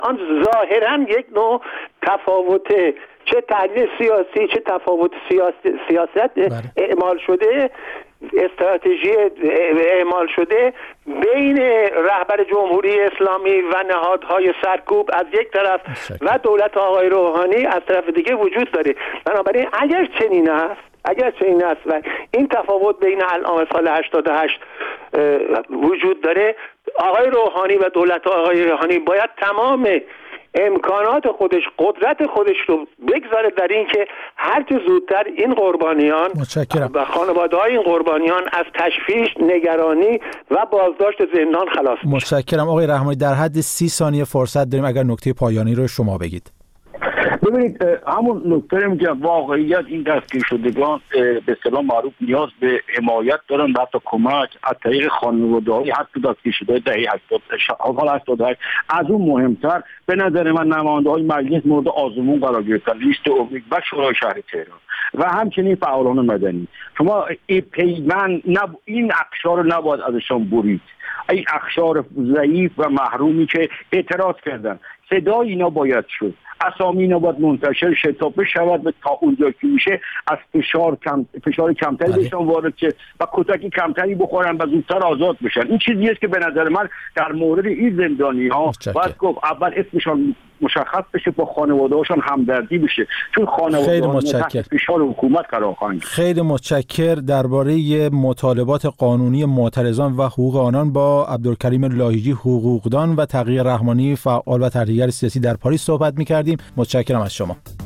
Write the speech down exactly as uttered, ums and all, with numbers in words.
آن ظاهراً یک نوع تفاوت چه تحلیل سیاسی چه تفاوت سیاسی سیاست اعمال شده، استراتژی اعمال شده بین رهبر جمهوری اسلامی و نهادهای سرکوب از یک طرف و دولت آقای روحانی از طرف دیگه وجود داره. بنابراین اگر چنین است اگر چنین است و این تفاوت بین الان سال هشتاد و هشت وجود داره، آقای روحانی و دولت آقای روحانی باید تمام امکانات خودش، قدرت خودش رو بگذاره در این که هر چه زودتر این قربانیان متشکرم. و خانواده‌های این قربانیان از تشویش، نگرانی و بازداشت زندان خلاص بشن. متشکرم آقای رحمانی. در حد سی ثانیه فرصت داریم، اگر نکته پایانی رو شما بگید. ببینید همون نکته میگه واقعیت این دستگیر شدگان به اصطلاح معروف نیاز به حمایت دارن و حتی کمک از طریق خانواده‌های حتی دستگیر شده دهه هشتاد. از اون مهمتر به نظر من نماینده‌های مجلس مورد آزمون قرار گرفتن، لیست امید و شورای شهر تهران و همچنین فعالان مدنی. شما این پیمان نب... این اقشار رو نباید ازشان برید. این اقشار ضعیف و محرومی که اعتراض کردن، صدای اینا باید شد، اسامی اینا باید منتشر شه تا بشود و تا اونجا که میشه از فشار کم فشار کمتری بهشون وارد شه و کتکی کمتری بخورن و زودتر آزاد بشن. این چیزیه که به نظر من در مورد این زندانی ها باید گفت اول اسمشون مشخص بشه، با خانواده‌هاشون همدردی بشه، چون خانواده‌ها تحت فشار حکومت قرار خواهند. خیلی متشکر. درباره مطالبات قانونی معترضان و حقوق آنان با عبدالکریم لاهیجی، حقوقدان و تقی رحمانی، فعال و تحلیلگر سیاسی در پاریس صحبت می‌کردیم. متشکرم از شما.